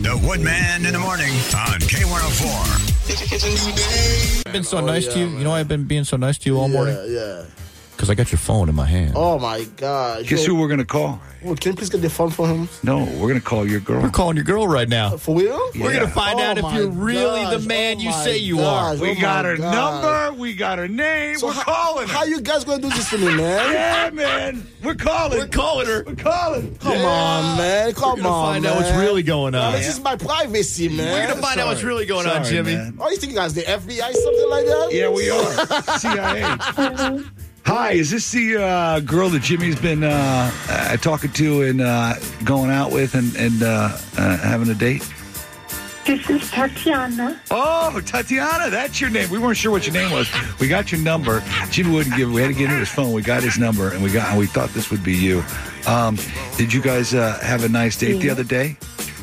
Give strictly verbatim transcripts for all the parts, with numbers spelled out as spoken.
The Woodman in the morning on K one oh four. It's a new day. I've been so Oh, nice yeah, to you. man. You know why I've been being so nice to you all yeah, morning? Yeah. Because I got your phone in my hand. Oh, my gosh. Guess who we're going to call? Well, can you please get the phone for him? No, we're going to call your girl. We're calling your girl right now. For real? Yeah. We're going to find Oh out if my you're really gosh. the man Oh you my say you gosh. are. We Oh got my her God. number. We got her name. So we're how, calling her. How you guys going to do this to me, man? Yeah, man. We're calling. We're calling her. We're calling. Come on, man. Come We're going to on, find man. out what's really going Now, on. this is my privacy, man. We're going to find out what's really going on, Sorry, Jimmy. man. Oh, you think you guys the F B I, something like that? Yeah, we are. C I A. Hi, is this the uh, girl that Jimmy's been uh, uh, talking to and uh, going out with and, and uh, uh, having a date? This is Tatiana. Oh, Tatiana, that's your name. We weren't sure what your name was. We got your number. Jimmy wouldn't give it. We had to get into his phone. We got his number, and we got and we thought this would be you. Um, did you guys uh, have a nice date the other day?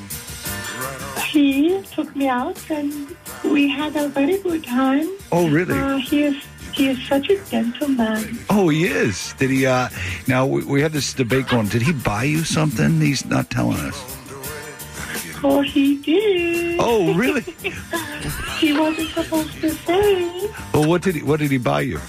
He took me out and we had a very good time. Oh, really? Uh, he is he is such a gentleman. Oh, he is. Did he? Uh, now we, we have this debate going. Did he buy you something? He's not telling us. Oh, he did. Oh, really? He wasn't supposed to say. Well, what did he? What did he buy you?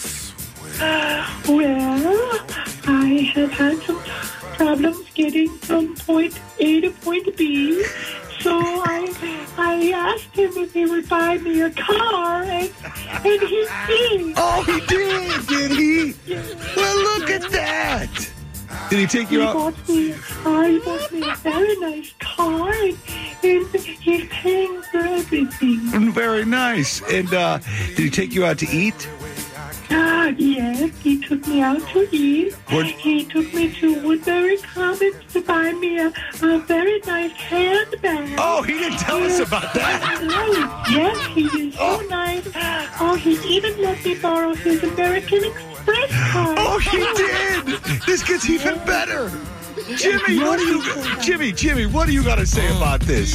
Well, I have had some problems getting from point A to point B. So I I asked him if he would buy me a car, and, and he did. Oh, he did. Did he? Well, look at that. Did he take He you out? bought me, uh, he bought me a very nice car, and, and he's paying for everything. Very nice. And uh, did he take you out to eat? Ah, yes, he took me out to eat. What? He took me to Woodbury Commons to buy me a, a very nice handbag. Oh, he didn't tell us about that. Right. Yes, he is so nice. Oh, he even let me borrow his American Express card. Oh, he did. This gets even better. Jimmy, what do you, Jimmy, Jimmy, what do you got to say about this?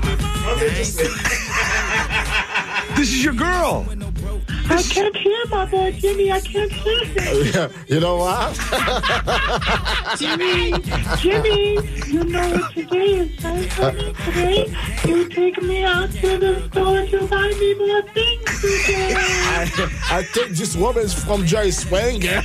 This is your girl. I can't hear my boy Jimmy. I can't hear him. Yeah. You know what? Jimmy, Jimmy, you know what today is, right, honey? Today, you take me out to the store to buy me more things today. I, I think this woman's from Jerry Springer.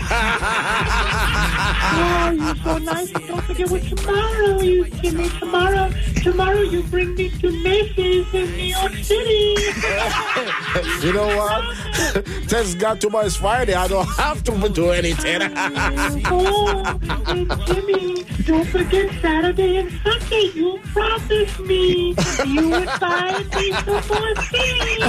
Oh, you're so nice. Don't forget what tomorrow is, Jimmy. Tomorrow, tomorrow you bring me to Macy's in New York City. You know what? Thank God tomorrow is Friday. I don't have to do anything. Oh, and Jimmy, don't forget Saturday and Sunday. You promised me you would buy me some more things.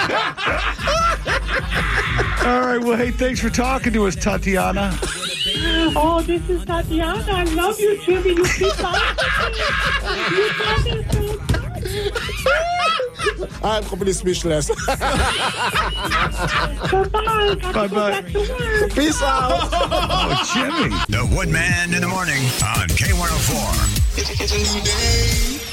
All right, well, hey, thanks for talking to us, Tatiana. Oh, this is Tatiana. I love you, Jimmy. You keep buying me. You promised me. I'm completely speechless. Goodbye. Got to Bye-bye. go back to work. Peace out. Oh, Jimmy. The Woodman in the morning on K one oh four. It's a new day.